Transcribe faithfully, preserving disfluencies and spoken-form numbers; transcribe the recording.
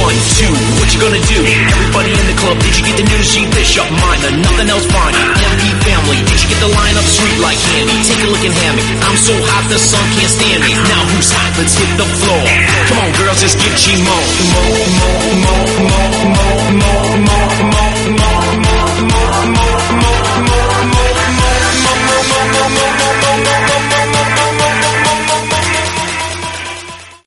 One, two, what you gonna do? Everybody in the club, did you get the news? She Bishop Minor, nothing else fine. M P family, did you get the line up sweet like candy? Take a look and hand me. I'm so hot the sun can't stand me. Now who's hot? Let's hit the floor. Come on girls, just get G-Mo. Mo, mo, mo, mo.